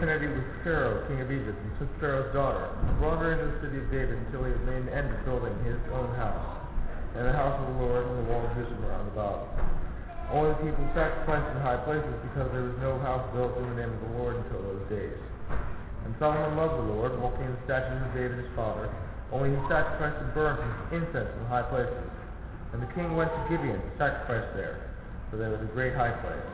affinity with Pharaoh, king of Egypt, and took Pharaoh's daughter, and brought her into the city of David until he had made an end of building his own house, and the house of the Lord, and the wall of Israel round about. Only the people sacrificed in high places, because there was no house built in the name of the Lord until those days. And Solomon loved the Lord, walking in the statutes of David his father, only he sacrificed and burnt incense in high places. And the king went to Gibeon to sacrifice there, for there was a great high place.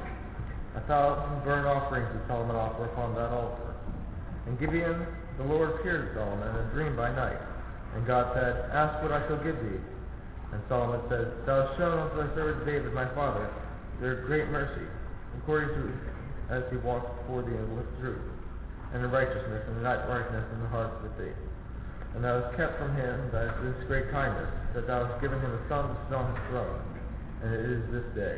1,000 burnt offerings did Solomon offer upon that altar. In Gibeon the Lord appeared to Solomon in a dream by night, and God said, Ask what I shall give thee. And Solomon said, Thou hast shown unto thy servant David my father their great mercy, according to as he walked before thee with truth, and in righteousness, and in uprightness in the heart with thee. And thou hast kept from him this great kindness, that thou hast given him a son to sit on his throne, and it is this day.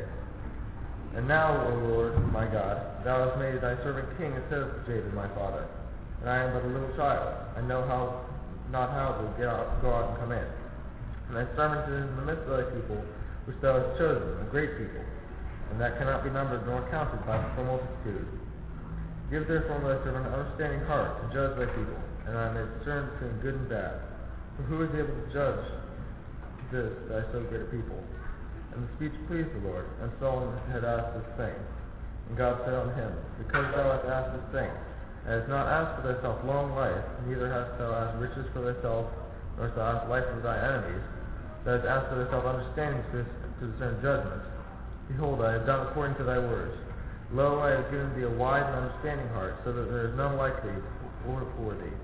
And now, O Lord, my God, thou hast made thy servant king instead of David my father. And I am but a little child. I know not how to go out and come in. And thy servant is in the midst of thy people, which thou hast chosen, a great people, and that cannot be numbered nor counted for multitude. Give therefore thy servant an understanding heart to judge thy people, and I may discern between good and bad. For who is able to judge this thy so great a people? And the speech pleased the Lord, and Solomon had asked this thing. And God said unto him, Because thou hast asked this thing, and hast not asked for thyself long life, neither hast thou asked riches for thyself, nor hast thou asked life for thy enemies, thou hast asked for thyself understanding to discern judgment. Behold, I have done according to thy words. Lo, I have given thee a wise and understanding heart, so that there is none like thee or before thee.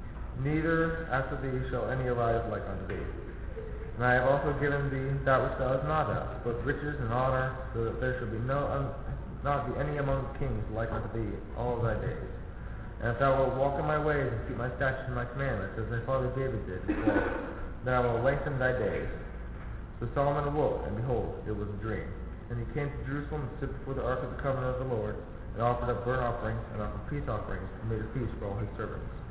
Neither after thee shall any arise like unto thee. And I have also given thee that which thou hast not asked, both riches and honor, so that there shall be not be any among the kings like unto thee all of thy days. And if thou wilt walk in my ways and keep my statutes and my commandments, as thy father David did, then I will lengthen thy days. So Solomon awoke, and behold, it was a dream. And he came to Jerusalem and stood before the ark of the covenant of the Lord, and offered up burnt offerings and offered peace offerings, and made a feast for all his servants.